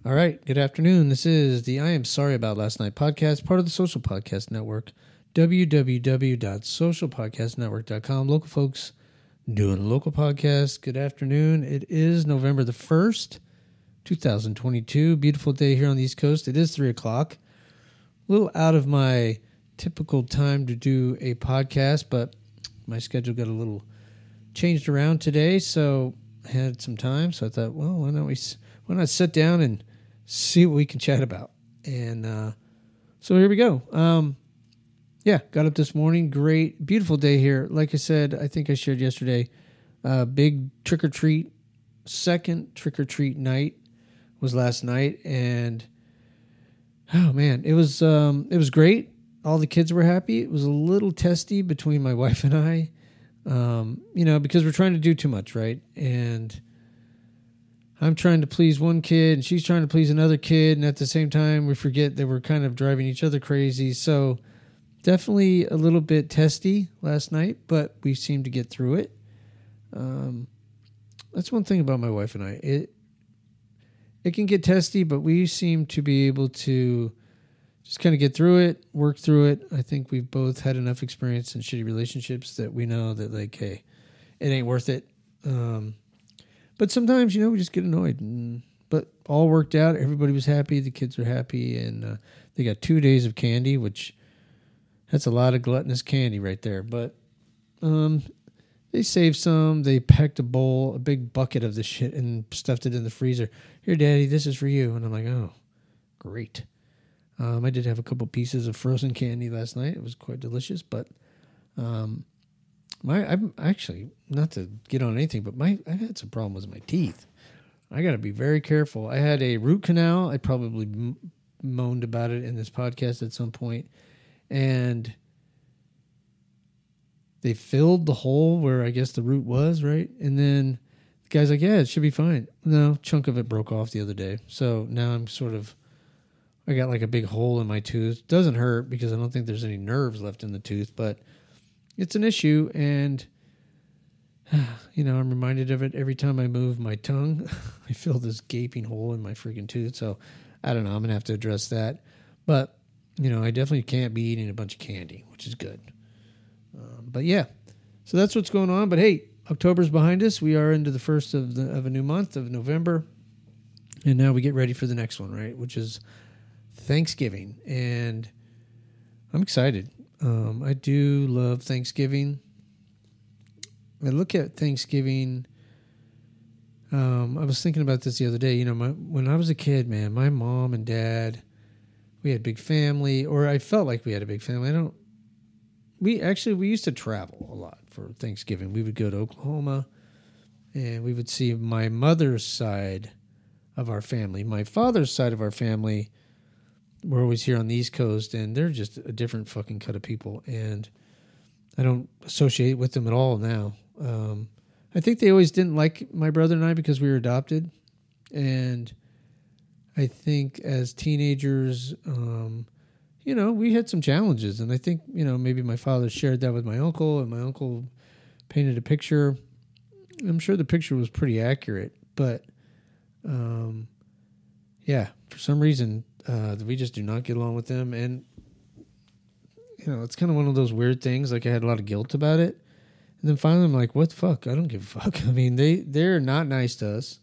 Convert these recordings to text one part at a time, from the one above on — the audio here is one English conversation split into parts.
All right. Good afternoon. This is the I Am Sorry About Last Night podcast, part of the Social Podcast Network, www.socialpodcastnetwork.com. Local folks doing a local podcast. Good afternoon. It is November the 1st, 2022. Beautiful day here on the East Coast. It is 3 o'clock. A little out of my typical time to do a podcast, but my schedule got a little changed around today, so I had some time. So I thought, well, why not sit down and see what we can chat about? And so here we go. Got up this morning. Great, beautiful day here. Like I said, I think I shared yesterday, big trick-or-treat, second trick-or-treat night was last night. And, oh, man, it was great. All the kids were happy. It was a little testy between my wife and I, because we're trying to do too much, right? And I'm trying to please one kid and she's trying to please another kid. And at the same time, we forget that we're kind of driving each other crazy. So definitely a little bit testy last night, but we seemed to get through it. That's one thing about my wife and I. It can get testy, but we seem to be able to just kind of get through it, work through it. I think we've both had enough experience in shitty relationships that we know that, like, hey, it ain't worth it. But sometimes, we just get annoyed. But all worked out. Everybody was happy. The kids are happy. And they got 2 days of candy, which that's a lot of gluttonous candy right there. But they saved some. They packed a big bucket of this shit and stuffed it in the freezer. Here, Daddy, this is for you. And I'm like, oh, great. I did have a couple pieces of frozen candy last night. It was quite delicious. But I'm actually, not to get on anything, but I've had some problems with my teeth. I got to be very careful. I had a root canal. I probably moaned about it in this podcast at some point. And they filled the hole where I guess the root was, right? And then the guy's like, yeah, it should be fine. No, chunk of it broke off the other day. So now I got like a big hole in my tooth. Doesn't hurt because I don't think there's any nerves left in the tooth, but it's an issue, and, I'm reminded of it every time I move my tongue. I feel this gaping hole in my freaking tooth, so I don't know. I'm going to have to address that. But, I definitely can't be eating a bunch of candy, which is good. But, yeah, so that's what's going on. But, hey, October's behind us. We are into the first of a new month of November, and now we get ready for the next one, right, which is Thanksgiving, and I'm excited. I do love Thanksgiving. I look at Thanksgiving. I was thinking about this the other day. When I was a kid, man, my mom and dad, we had a big family, or I felt like we had a big family. We used to travel a lot for Thanksgiving. We would go to Oklahoma, and we would see my mother's side of our family. My father's side of our family, we're always here on the East Coast, and they're just a different fucking cut of people, and I don't associate with them at all now. I think they always didn't like my brother and I because we were adopted, and I think as teenagers, we had some challenges, and I think, maybe my father shared that with my uncle, and my uncle painted a picture. I'm sure the picture was pretty accurate, but, for some reason, we just do not get along with them. And, it's kind of one of those weird things. Like, I had a lot of guilt about it. And then finally I'm like, what the fuck? I don't give a fuck. I mean, they're not nice to us.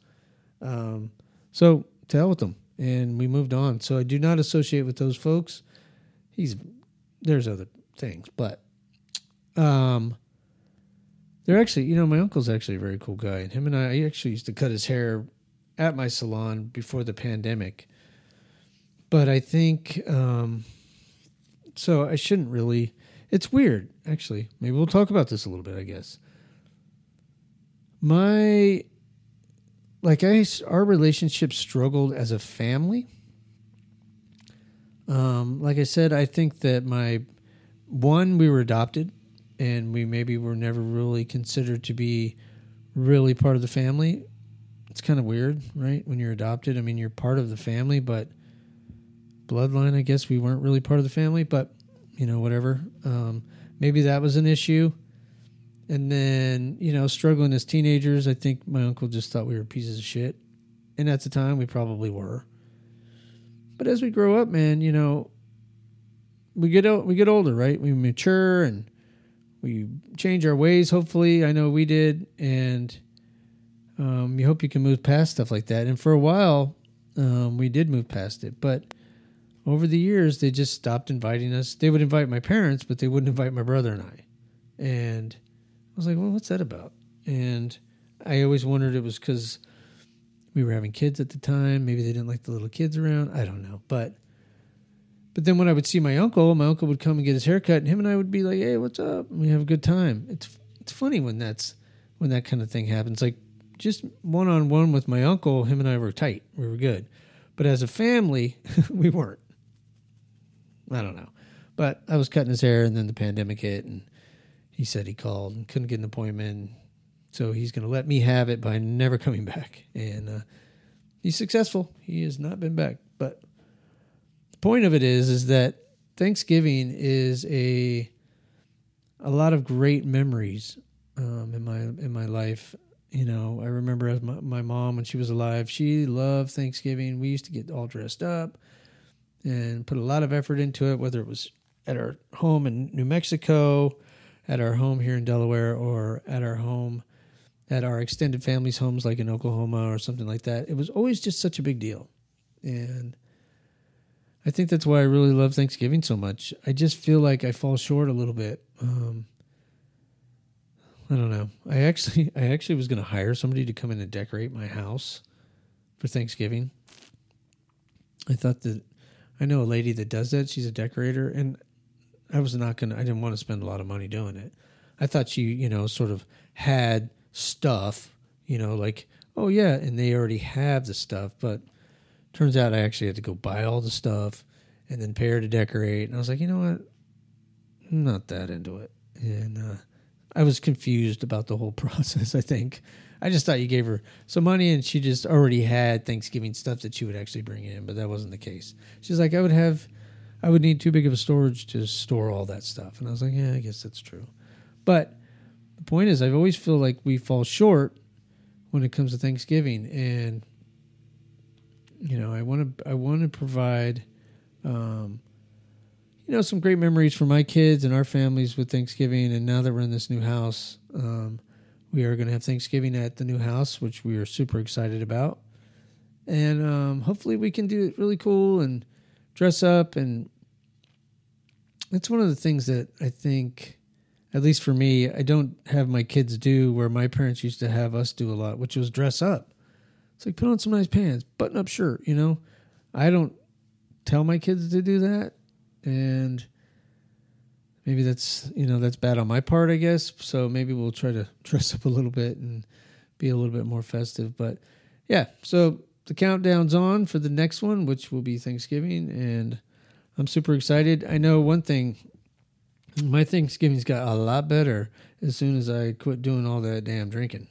So to hell with them. And we moved on. So I do not associate with those folks. There's other things, but, they're actually, my uncle's actually a very cool guy. And him and I actually used to cut his hair at my salon before the pandemic. But I think, so I shouldn't really, it's weird, actually. Maybe we'll talk about this a little bit, I guess. Our relationship struggled as a family. Like I said, I think that we were adopted, and we maybe were never really considered to be really part of the family. It's kind of weird, right? When you're adopted, I mean, you're part of the family, but bloodline, I guess we weren't really part of the family, but, whatever. Maybe that was an issue. And then, struggling as teenagers, I think my uncle just thought we were pieces of shit. And at the time, we probably were. But as we grow up, man, we get older, right? We mature and we change our ways. Hopefully, I know we did, and you hope you can move past stuff like that. And for a while, we did move past it, but over the years, they just stopped inviting us. They would invite my parents, but they wouldn't invite my brother and I. And I was like, well, what's that about? And I always wondered it was because we were having kids at the time. Maybe they didn't like the little kids around. I don't know. But then when I would see my uncle would come and get his haircut, and him and I would be like, hey, what's up? And we have a good time. It's funny when that kind of thing happens. Like just one-on-one with my uncle, him and I were tight. We were good. But as a family, we weren't. I don't know. But I was cutting his hair, and then the pandemic hit, and he said he called and couldn't get an appointment. So he's going to let me have it by never coming back. And he's successful. He has not been back. But the point of it is that Thanksgiving is a lot of great memories in my life. I remember as my mom, when she was alive, she loved Thanksgiving. We used to get all dressed up and put a lot of effort into it, whether it was at our home in New Mexico, at our home here in Delaware, or at our extended family's homes like in Oklahoma or something like that. It was always just such a big deal. And I think that's why I really love Thanksgiving so much. I just feel like I fall short a little bit. I don't know. I actually was going to hire somebody to come in and decorate my house for Thanksgiving. I know a lady that does that. She's a decorator, and I didn't want to spend a lot of money doing it. I thought she, sort of had stuff, like, oh yeah, and they already have the stuff, but turns out I actually had to go buy all the stuff and then pay her to decorate. And I was like, you know what? I'm not that into it. And I was confused about the whole process, I think. I just thought you gave her some money and she just already had Thanksgiving stuff that she would actually bring in, but that wasn't the case. She's like, I would need too big of a storage to store all that stuff. And I was like, yeah, I guess that's true. But the point is, I always feel like we fall short when it comes to Thanksgiving. And, I want to provide, some great memories for my kids and our families with Thanksgiving. And now that we're in this new house, we are going to have Thanksgiving at the new house, which we are super excited about. And hopefully we can do it really cool and dress up. And it's one of the things that I think, at least for me, I don't have my kids do where my parents used to have us do a lot, which was dress up. It's like, put on some nice pants, button up shirt, I don't tell my kids to do that. And maybe that's bad on my part, I guess. So maybe we'll try to dress up a little bit and be a little bit more festive. But yeah, so the countdown's on for the next one, which will be Thanksgiving. And I'm super excited. I know one thing, my Thanksgiving's got a lot better as soon as I quit doing all that damn drinking.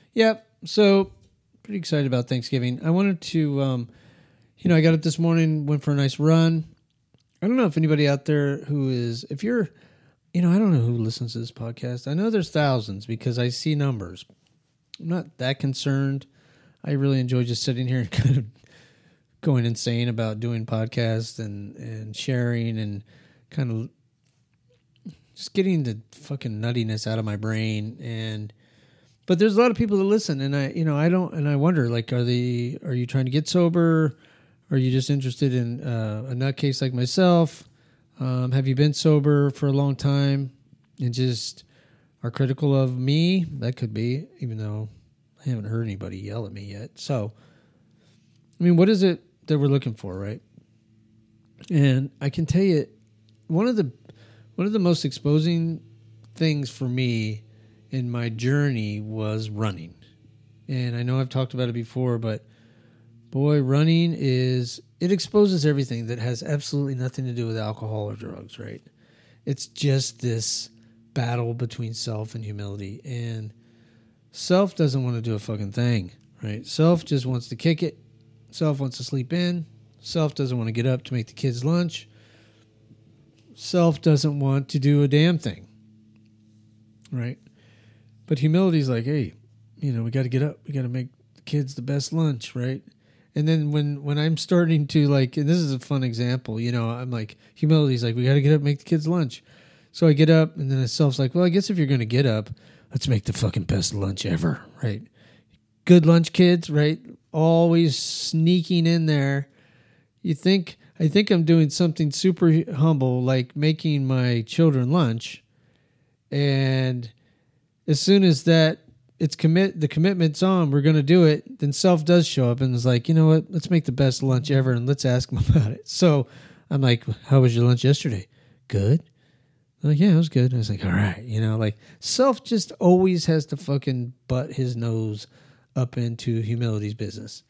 Yep. So pretty excited about Thanksgiving. I wanted to, I got up this morning, went for a nice run. I don't know if anybody out there if you're, I don't know who listens to this podcast. I know there's thousands because I see numbers. I'm not that concerned. I really enjoy just sitting here and kind of going insane about doing podcasts and sharing and kind of just getting the fucking nuttiness out of my brain. But there's a lot of people that listen, and I wonder, like, are you trying to get sober? Are you just interested in a nutcase like myself? Have you been sober for a long time and just are critical of me? That could be, even though I haven't heard anybody yell at me yet. So, I mean, what is it that we're looking for, right? And I can tell you, one of the most exposing things for me in my journey was running. And I know I've talked about it before, but boy, running it exposes everything that has absolutely nothing to do with alcohol or drugs, right? It's just this battle between self and humility. And self doesn't want to do a fucking thing, right? Self just wants to kick it. Self wants to sleep in. Self doesn't want to get up to make the kids lunch. Self doesn't want to do a damn thing, right? But humility is like, hey, we got to get up. We got to make the kids the best lunch, right? And then when I'm starting to, like, and this is a fun example, I'm like, humility's like, we got to get up and make the kids lunch. So I get up, and then self's like, well, I guess if you're going to get up, let's make the fucking best lunch ever, right? Good lunch, kids, right? Always sneaking in there. I think I'm doing something super humble, like making my children lunch. And as soon as the commitment's on, we're going to do it, then self does show up and is like, you know what, let's make the best lunch ever and let's ask them about it. So I'm like, how was your lunch yesterday? Good. They're like, yeah, it was good. I was like, all right. Like self just always has to fucking butt his nose up into humility's business.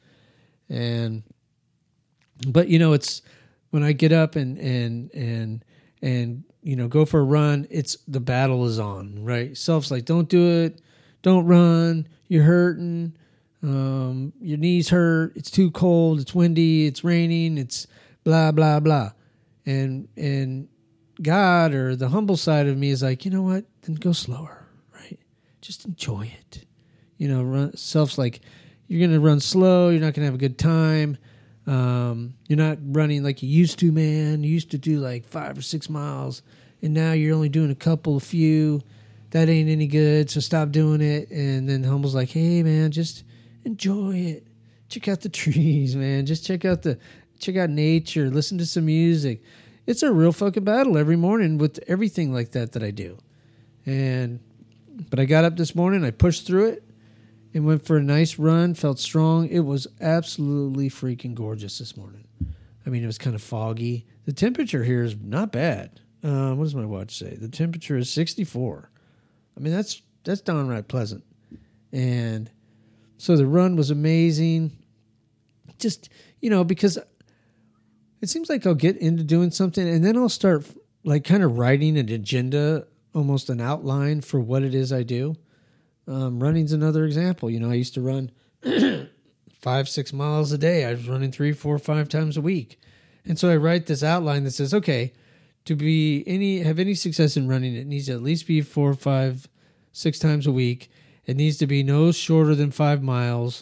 But it's when I get up and go for a run, it's the battle is on, right? Self's like, don't do it. Don't run. You're hurting. Your knees hurt. It's too cold. It's windy. It's raining. It's blah, blah, blah. And God, or the humble side of me, is like, you know what? Then go slower, right? Just enjoy it. Self's like, you're going to run slow. You're not going to have a good time. You're not running like you used to, man. You used to do like 5 or 6 miles, and now you're only doing a few. That ain't any good, so stop doing it. And then humble's like, hey, man, just enjoy it. Check out the trees, man. Just check out nature. Listen to some music. It's a real fucking battle every morning with everything like that I do. But I got up this morning, I pushed through it, and went for a nice run, felt strong. It was absolutely freaking gorgeous this morning. I mean, it was kind of foggy. The temperature here is not bad. What does my watch say? The temperature is 64. I mean, that's downright pleasant. And so the run was amazing. Just, because it seems like I'll get into doing something and then I'll start like kind of writing an agenda, almost an outline for what it is I do. Running's another example. I used to run 5-6 miles a day. I was running 3, 4, 5 times a week. And so I write this outline that says, okay, to have any success in running, it needs to at least be 4, 5, 6 times a week. It needs to be no shorter than 5 miles.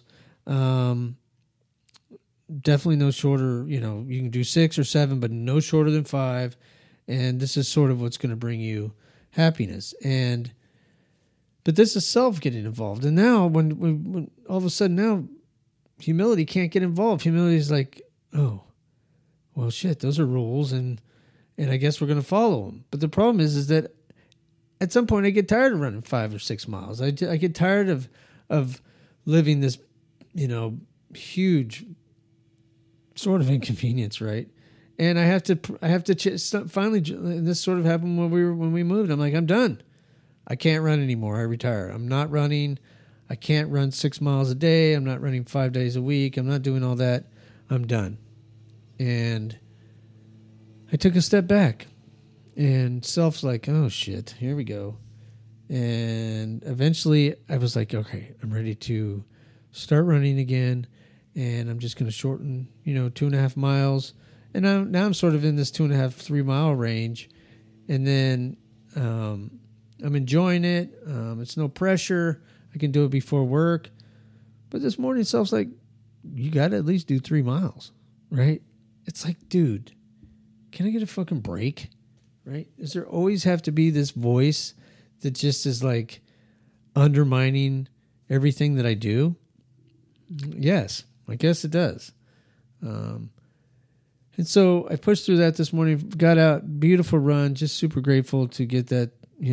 Definitely no shorter, you can do 6 or 7, but no shorter than 5. And this is sort of what's going to bring you happiness. But this is self getting involved. And now when all of a sudden now humility can't get involved. Humility is like, oh, well, shit, those are rules. And I guess we're going to follow them. But the problem is that at some point I get tired of running 5 or 6 miles. I get tired of living this, huge sort of inconvenience, right? And I have to finally, and this sort of happened when we moved. I'm like, I'm done. I can't run anymore. I retire. I'm not running. I can't run 6 miles a day. I'm not running 5 days a week. I'm not doing all that. I'm done. And I took a step back, and self's like, oh shit, here we go. And eventually I was like, okay, I'm ready to start running again. And I'm just going to shorten, 2.5 miles. And now I'm sort of in this 2.5, 3 mile range. And then I'm enjoying it. It's no pressure. I can do it before work. But this morning, self's like, you got to at least do 3 miles, right? It's like, dude, can I get a fucking break, right? Does there always have to be this voice that just is like undermining everything that I do? Yes, I guess it does. And so I pushed through that this morning, got out, beautiful run, just super grateful to get that,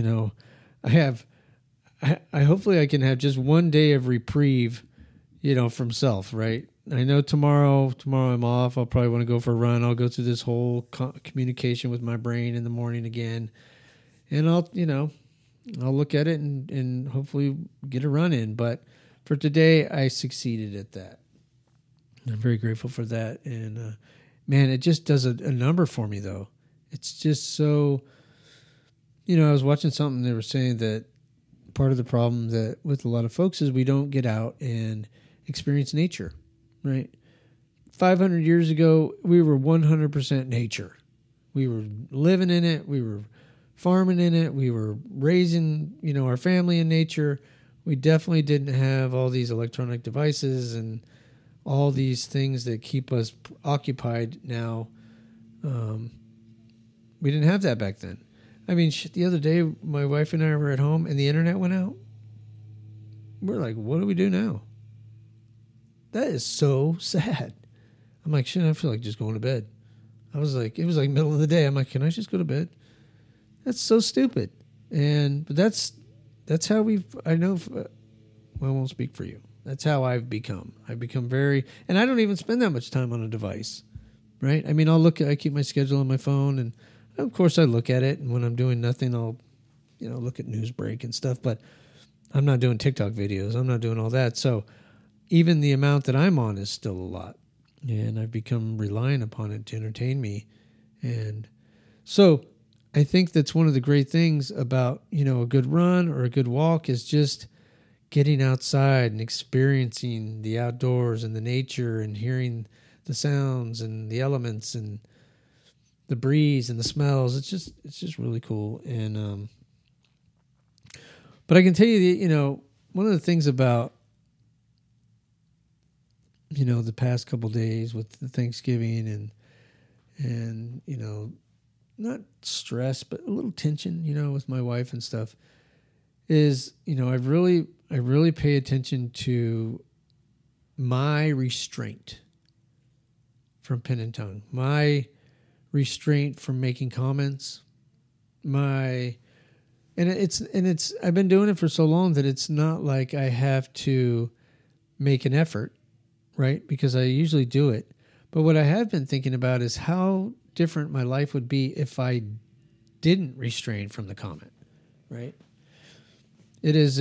I hopefully I can have just one day of reprieve, from self, right? I know tomorrow I'm off. I'll probably want to go for a run. I'll go through this whole communication with my brain in the morning again. And I'll look at it and hopefully get a run in. But for today, I succeeded at that. I'm very grateful for that. And, man, it just does a number for me, though. It's just so, I was watching something, they were saying that part of the problem that with a lot of folks is we don't get out and experience nature, right? 500 years ago, we were 100% nature. We were living in it. We were farming in it. We were raising, our family in nature. We definitely didn't have all these electronic devices and all these things that keep us occupied now. We didn't have that back then. I mean, the other day, my wife and I were at home and the internet went out. We're like, what do we do now? That is so sad. I'm like, shit, I feel like just going to bed. It was like middle of the day. I'm like, can I just go to bed? That's so stupid. But that's how I know, I won't speak for you. That's how I've become. I've become and I don't even spend that much time on a device, right? I mean, I keep my schedule on my phone, and of course I look at it, and when I'm doing nothing, I'll, look at Newsbreak and stuff, but I'm not doing TikTok videos. I'm not doing all that. So even the amount that I'm on is still a lot, and I've become reliant upon it to entertain me. And so I think that's one of the great things about, a good run or a good walk is just getting outside and experiencing the outdoors and the nature and hearing the sounds and the elements and the breeze and the smells. It's just really cool. And, but I can tell you that, one of the things about, the past couple days with the Thanksgiving and, not stress, but a little tension, with my wife and stuff is, I really pay attention to my restraint from pen and tongue, my restraint from making comments, I've been doing it for so long that it's not like I have to make an effort, right? Because I usually do it. But what I have been thinking about is how different my life would be if I didn't restrain from the comment, right? It's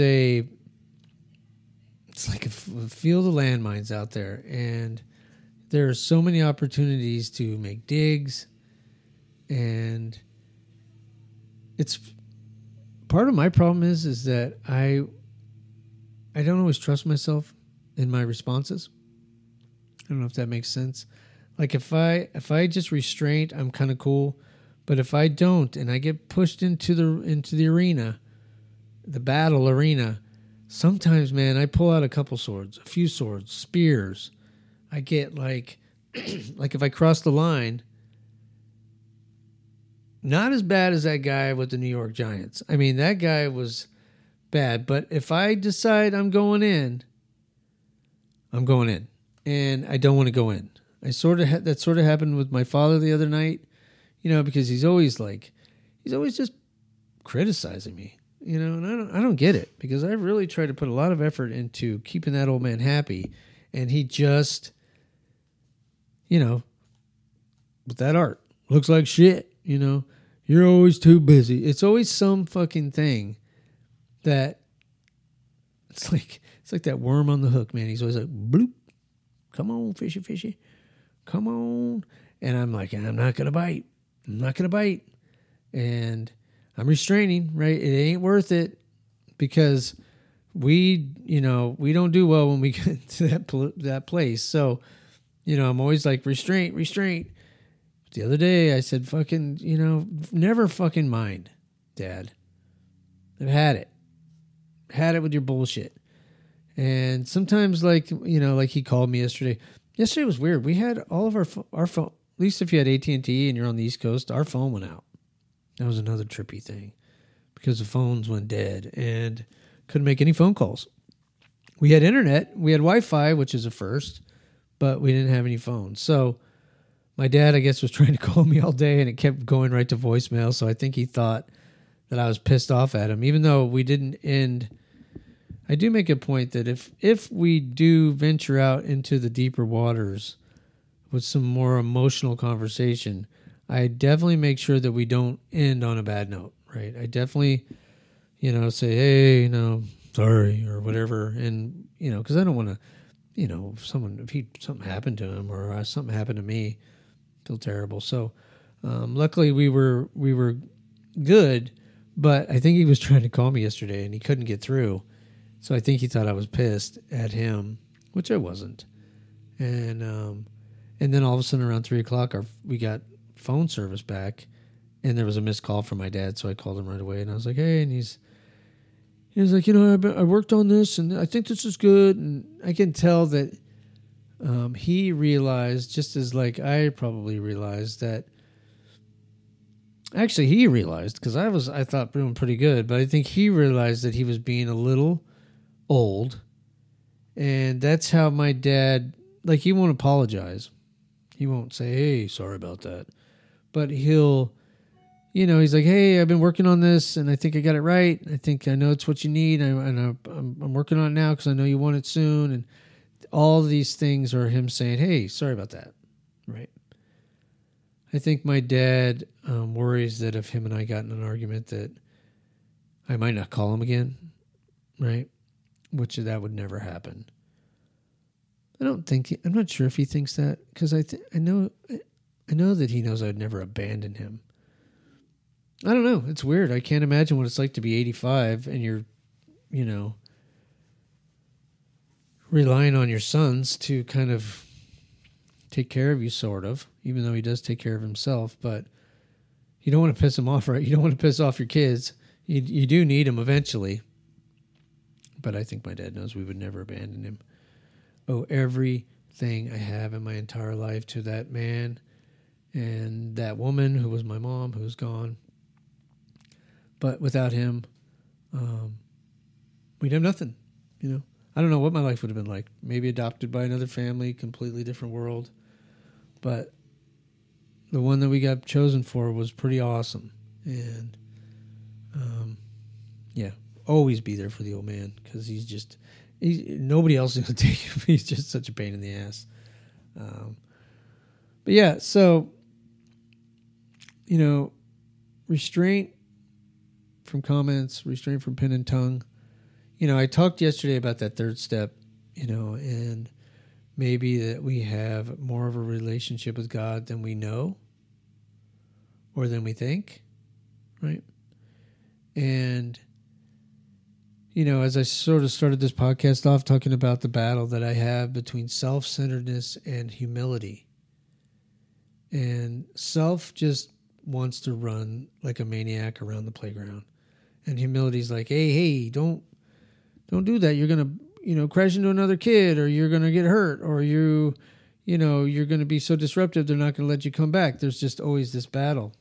like a field of landmines out there, and there are so many opportunities to make digs, and it's part of my problem is that I don't always trust myself in my responses. I don't know if that makes sense. Like if I just restrain, I'm kind of cool, but if I don't and I get pushed into the arena, the battle arena, sometimes, man, I pull out a few swords, spears. I get like if I cross the line, not as bad as that guy with the New York Giants. I mean, that guy was bad, but if I decide I'm going in, and I don't want to go in. That sort of happened with my father the other night, because he's always just criticizing me, and I don't get it, because I really try to put a lot of effort into keeping that old man happy, and he just, with that art looks like shit, you're always too busy. It's always some fucking thing that it's like that worm on the hook, man. He's always like, bloop, come on, fishy, fishy, come on. And I'm like, I'm not going to bite. And I'm restraining, right? It ain't worth it. because we don't do well when we get to that place. So, I'm always like, restraint. The other day I said, fucking, never fucking mind, Dad. I've had it. Had it with your bullshit. And sometimes, like he called me yesterday. Yesterday was weird. We had all of our phone, at least if you had AT&T and you're on the East Coast, our phone went out. That was another trippy thing because the phones went dead and couldn't make any phone calls. We had internet. We had Wi-Fi, which is a first, but we didn't have any phones. So my dad, I guess, was trying to call me all day and it kept going right to voicemail. So I think he thought that I was pissed off at him, even though we didn't end. I do make a point that if we do venture out into the deeper waters with some more emotional conversation, I definitely make sure that we don't end on a bad note, right? I definitely, say, hey, sorry, or whatever. And, because I don't want to, if something happened to him or something happened to me, I feel terrible. So, luckily we were good, but I think he was trying to call me yesterday and he couldn't get through. So I think he thought I was pissed at him, which I wasn't. And then all of a sudden around 3:00, we got phone service back, and there was a missed call from my dad. So I called him right away, and I was like, "Hey," and he was like, I worked on this, and I think this is good. And I can tell that he realized, just as like I probably realized that. Actually, he realized because I thought doing pretty good, but I think he realized that he was being a little old, and that's how my dad, like, he won't apologize. He won't say, hey, sorry about that. But he'll, he's like, hey, I've been working on this, and I think I got it right. I think I know it's what you need, and I'm working on it now because I know you want it soon. And all these things are him saying, hey, sorry about that, right? I think my dad worries that if him and I got in an argument that I might not call him again, right? Which that would never happen. I'm not sure if he thinks that, because I know that he knows I'd never abandon him. I don't know. It's weird. I can't imagine what it's like to be 85 and you're, relying on your sons to kind of take care of you, sort of, even though he does take care of himself. But you don't want to piss him off, right? You don't want to piss off your kids. You do need them eventually. But I think my dad knows we would never abandon him. Owe everything I have in my entire life to that man and that woman who was my mom, who's gone. But without him, we'd have nothing, I don't know what my life would have been like. Maybe adopted by another family, completely different world. But the one that we got chosen for was pretty awesome. And, always be there for the old man, because nobody else is going to take him. He's just such a pain in the ass. But yeah, so, restraint from comments, restraint from pen and tongue. I talked yesterday about that third step, and maybe that we have more of a relationship with God than we know or than we think, right? And, as I sort of started this podcast off talking about the battle that I have between self-centeredness and humility. And self just wants to run like a maniac around the playground. And humility's like, hey, don't do that. You're going to, crash into another kid, or you're going to get hurt, or you're going to be so disruptive they're not going to let you come back. There's just always this battle.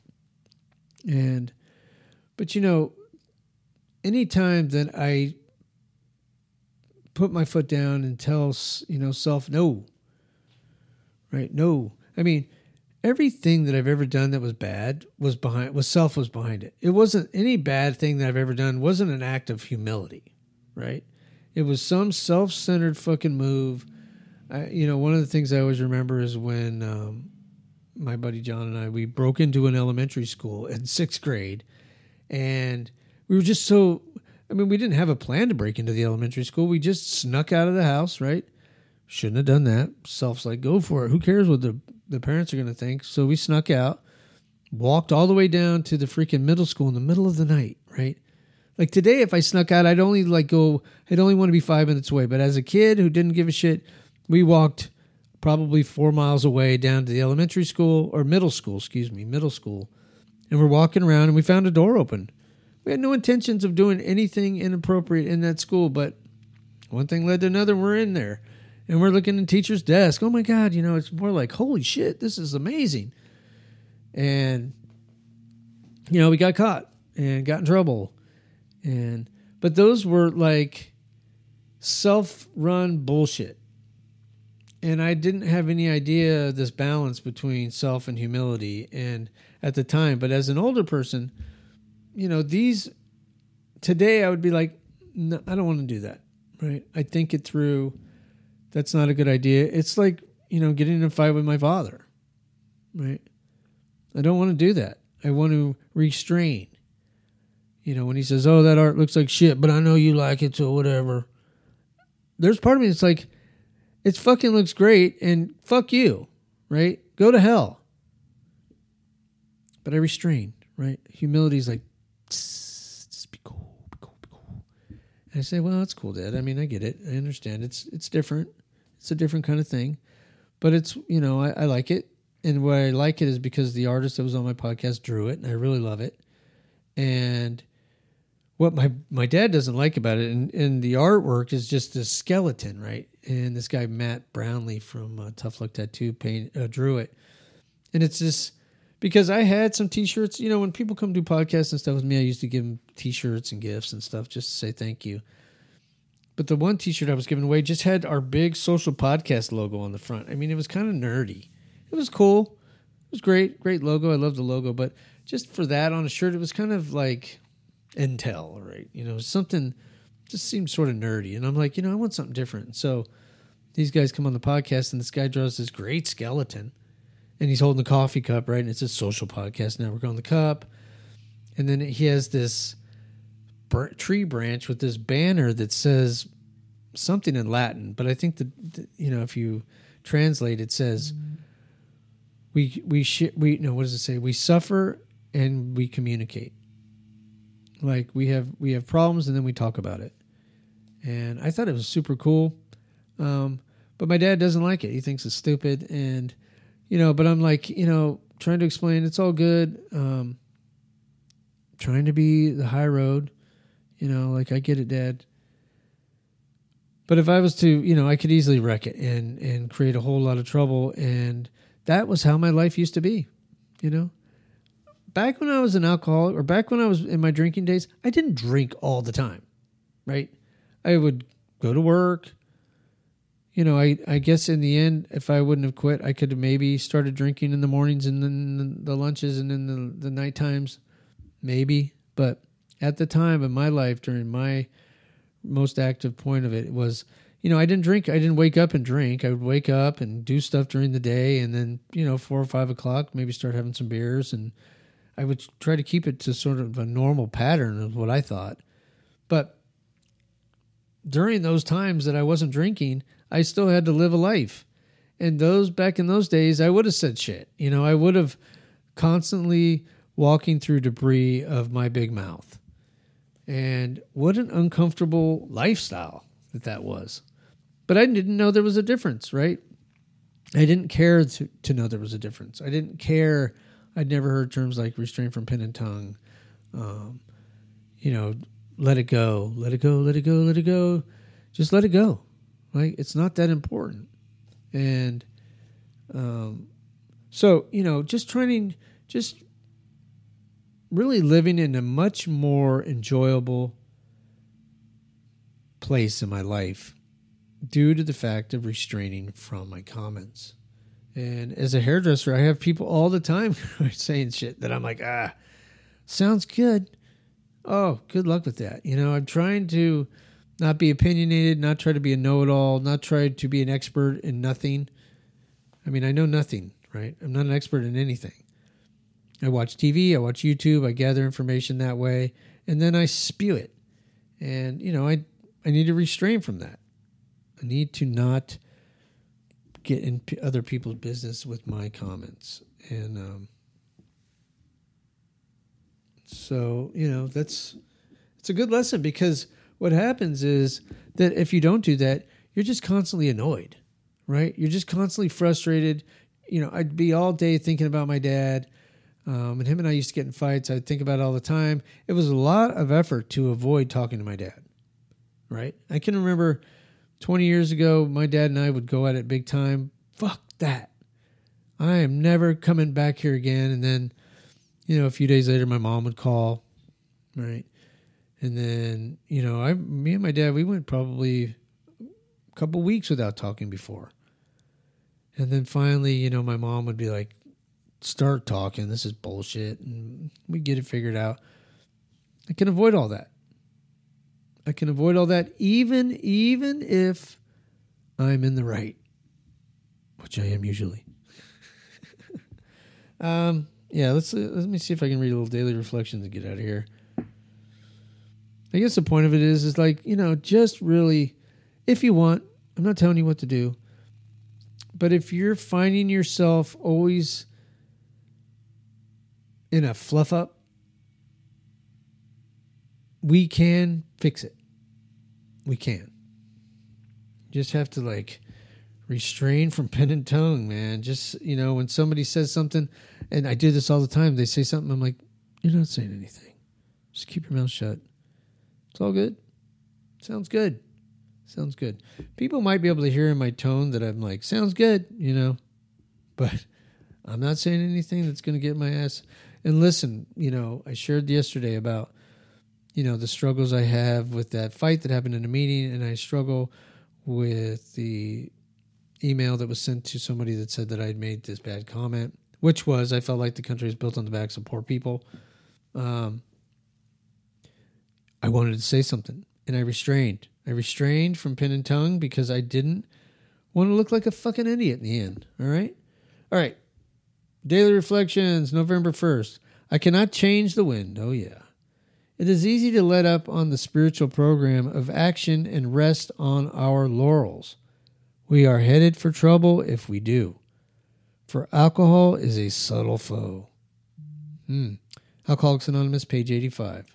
But anytime that I put my foot down and tell, self, no, right? No. I mean, everything that I've ever done that was bad was behind it. It wasn't any bad thing that I've ever done wasn't an act of humility, right? It was some self-centered fucking move. One of the things I always remember is when my buddy John and I, we broke into an elementary school in 6th grade, and we were just we didn't have a plan to break into the elementary school. We just snuck out of the house, right? Shouldn't have done that. Self's like, go for it. Who cares what the parents are going to think? So we snuck out, walked all the way down to the freaking middle school in the middle of the night, right? Like today, if I snuck out, I'd only want to be 5 minutes away. But as a kid who didn't give a shit, we walked probably 4 miles away down to the elementary school or middle school. And we're walking around and we found a door open. We had no intentions of doing anything inappropriate in that school, but one thing led to another. We're in there and we're looking at teacher's desk. Oh my God, it's more like, holy shit, this is amazing. And, we got caught and got in trouble. But those were like self-run bullshit. And I didn't have any idea of this balance between self and humility and at the time. But as an older person, today I would be like, no, I don't want to do that. Right. I think it through. That's not a good idea. It's like, getting in a fight with my father. Right. I don't want to do that. I want to restrain. When he says, oh, that art looks like shit, but I know you like it, so whatever. There's part of me that's like, it fucking looks great, and fuck you, right? Go to hell. But I restrain, right? Humility is like, just be cool, be cool, be cool. And I say, well, that's cool, Dad. I mean, I get it. I understand. It's different. It's a different kind of thing. But it's, I like it. And why I like it is because the artist that was on my podcast drew it, and I really love it. And what my dad doesn't like about it, and the artwork is just a skeleton, right? And this guy, Matt Brownlee from Tough Luck Tattoo, drew it. And it's just, because I had some t-shirts, when people come do podcasts and stuff with me, I used to give them t-shirts and gifts and stuff just to say thank you. But the one t-shirt I was giving away just had our big social podcast logo on the front. I mean, it was kind of nerdy. It was cool. It was great logo. I love the logo, but just for that on a shirt, it was kind of like Intel, right? Something just seemed sort of nerdy. And I'm like, I want something different. So these guys come on the podcast and this guy draws this great skeleton and he's holding a coffee cup, right? And it's a social podcast network on the cup. And then he has this tree branch with this banner that says something in Latin. But I think that, if you translate, it says, what does it say? We suffer and we communicate. Like we have problems and then we talk about it. And I thought it was super cool. But my dad doesn't like it. He thinks it's stupid. And, but I'm like, trying to explain it's all good. Trying to be the high road, like I get it, Dad. But if I was to, I could easily wreck it and create a whole lot of trouble. And that was how my life used to be, Back when I was an alcoholic, or back when I was in my drinking days, I didn't drink all the time, right? I would go to work. I guess in the end, if I wouldn't have quit, I could have maybe started drinking in the mornings and then the lunches and then the night times, maybe. But at the time of my life, during my most active point of it was, I didn't drink. I didn't wake up and drink. I would wake up and do stuff during the day. And then, 4 or 5 o'clock, maybe start having some beers. And I would try to keep it to sort of a normal pattern of what I thought. But during those times that I wasn't drinking, I still had to live a life. And back in those days, I would have said shit. I would have constantly walking through debris of my big mouth. And what an uncomfortable lifestyle that was. But I didn't know there was a difference, right? I didn't care to know there was a difference. I didn't care. I'd never heard terms like restrain from pen and tongue. Let it go, let it go, let it go, let it go. Just let it go. Like, it's not that important. And so, just really living in a much more enjoyable place in my life due to the fact of restraining from my comments. And as a hairdresser, I have people all the time saying shit that I'm like, sounds good. Oh, good luck with that. I'm trying to not be opinionated, not try to be a know-it-all, not try to be an expert in nothing. I mean, I know nothing, right? I'm not an expert in anything. I watch TV, I watch YouTube, I gather information that way, and then I spew it. And, I need to restrain from that. I need to not get in other people's business with my comments. And so, that's It's a good lesson because what happens is that if you don't do that, you're just constantly annoyed, right? You're just constantly frustrated. I'd be all day thinking about my dad, and him and I used to get in fights. I'd think about it all the time. It was a lot of effort to avoid talking to my dad, right? I can remember 20 years ago, my dad and I would go at it big time. Fuck that. I am never coming back here again. And then, a few days later, my mom would call, right? And then, me and my dad, we went probably a couple weeks without talking before. And then finally, my mom would be like, start talking. This is bullshit. And we get it figured out. I can avoid all that. Even if I'm in the right, which I am usually. Let me see if I can read a little daily reflections and get out of here. I guess the point of it is like, just really, if you want, I'm not telling you what to do, but if you're finding yourself always in a fluff up, we can fix it. We can. Just have to restrain from pen and tongue, man. Just, when somebody says something, and I do this all the time, they say something, I'm like, you're not saying anything. Just keep your mouth shut. It's all good. Sounds good. People might be able to hear in my tone that I'm like, sounds good, but I'm not saying anything that's going to get my ass. And listen, I shared yesterday about, the struggles I have with that fight that happened in a meeting, and I struggle with the email that was sent to somebody that said that I'd made this bad comment, which was, I felt like the country is built on the backs of poor people. I wanted to say something, and I restrained. From pen and tongue because I didn't want to look like a fucking idiot in the end. All right. Daily Reflections, November 1st. I cannot change the wind. Oh, yeah. It is easy to let up on the spiritual program of action and rest on our laurels. We are headed for trouble if we do. For alcohol is a subtle foe. Alcoholics Anonymous, page 85.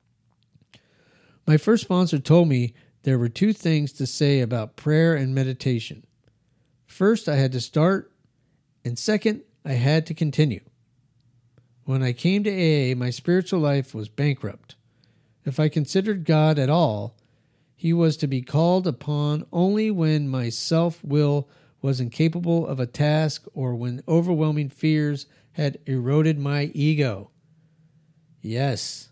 My first sponsor told me there were two things to say about prayer and meditation. First, I had to start, and second, I had to continue. When I came to AA, my spiritual life was bankrupt. If I considered God at all, he was to be called upon only when my self-will was incapable of a task or when overwhelming fears had eroded my ego. Yes.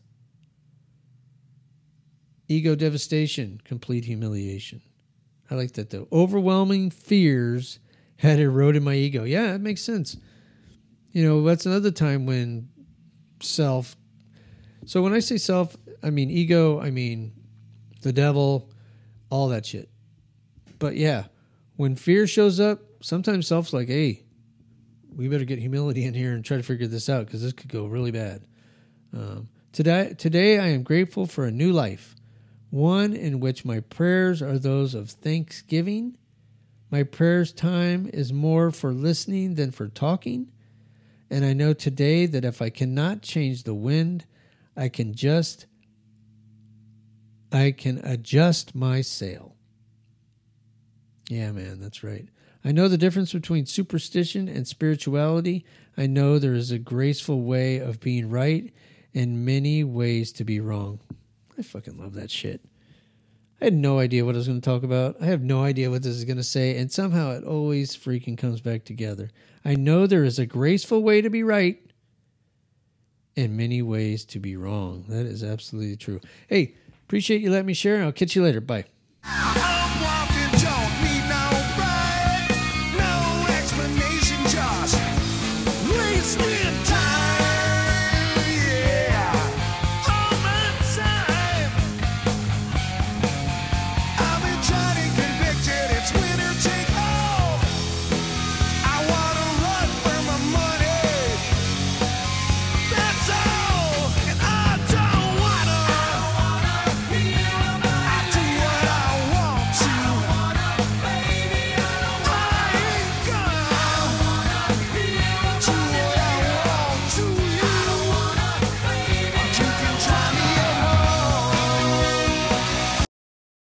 Ego devastation, complete humiliation. I like that though. Overwhelming fears had eroded my ego. Yeah, it makes sense. That's another time when self. So when I say self, I mean ego, I mean the devil, all that shit. But yeah, when fear shows up, sometimes self's like, hey, we better get humility in here and try to figure this out because this could go really bad. Today I am grateful for a new life, one in which my prayers are those of thanksgiving. My prayers time is more for listening than for talking. And I know today that if I cannot change the wind, I can adjust my sail. Yeah, man, that's right. I know the difference between superstition and spirituality. I know there is a graceful way of being right and many ways to be wrong. I fucking love that shit. I had no idea what I was going to talk about. I have no idea what this is going to say, and somehow it always freaking comes back together. I know there is a graceful way to be right and many ways to be wrong. That is absolutely true. Hey, appreciate you letting me share. I'll catch you later. Bye.